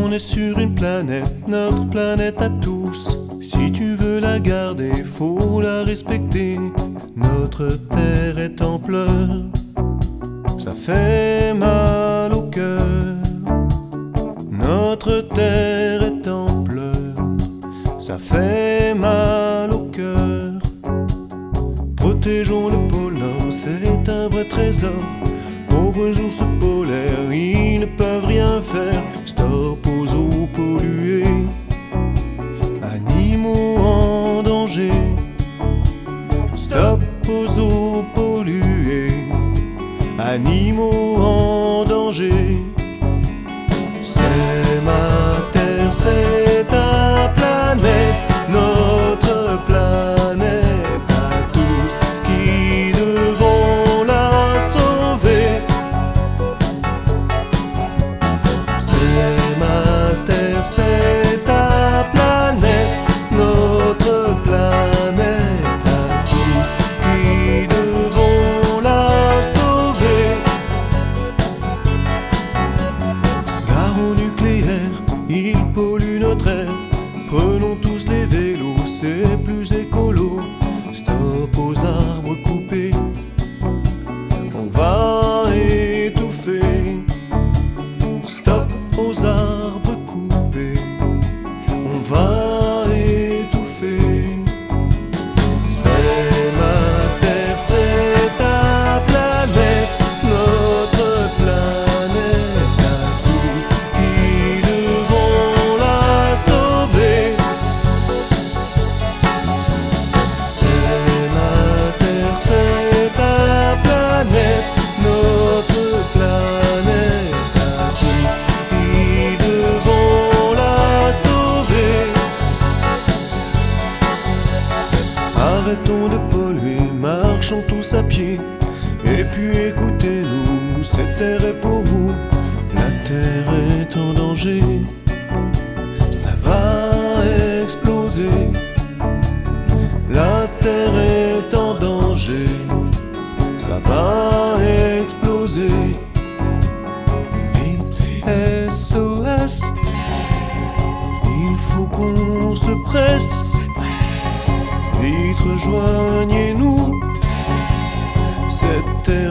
On est sur une planète, notre planète à tous. Si tu veux la garder, faut la respecter. Notre terre est en pleurs, ça fait mal au cœur. Notre terre est en pleurs, ça fait mal au cœur. Protégeons le pôle Nord, c'est un vrai trésor. Pauvres ours polaires, ils ne peuvent rien faire. Stop aux eaux polluées, animaux en danger. Stop aux eaux polluées, animaux en danger. C'est ma terre, c'est ta planète, notre planète à tous qui devons la sauver. C'est ma terre, c'est ta planète, notre planète à tous qui devons la sauver. Gare au nucléaire, il pollue notre air. Prenons tous les vélos, c'est plus écolo. Stop aux arbres coupés, on va étouffer. Stop aux arbres coupés, on va étouffer. C'est ma terre, c'est ta planète, notre planète à tous qui devons la sauver. C'est ma terre, c'est ta planète, notre planète à tous qui devons la sauver. Arrêtons de polluer, marchons tous à pied. Et puis écoutez-nous, cette terre est pour vous. La terre est en danger, ça va exploser. La terre est en danger, ça va exploser. Vite, SOS, il faut qu'on se presse. Vite rejoignez-nous, cette terre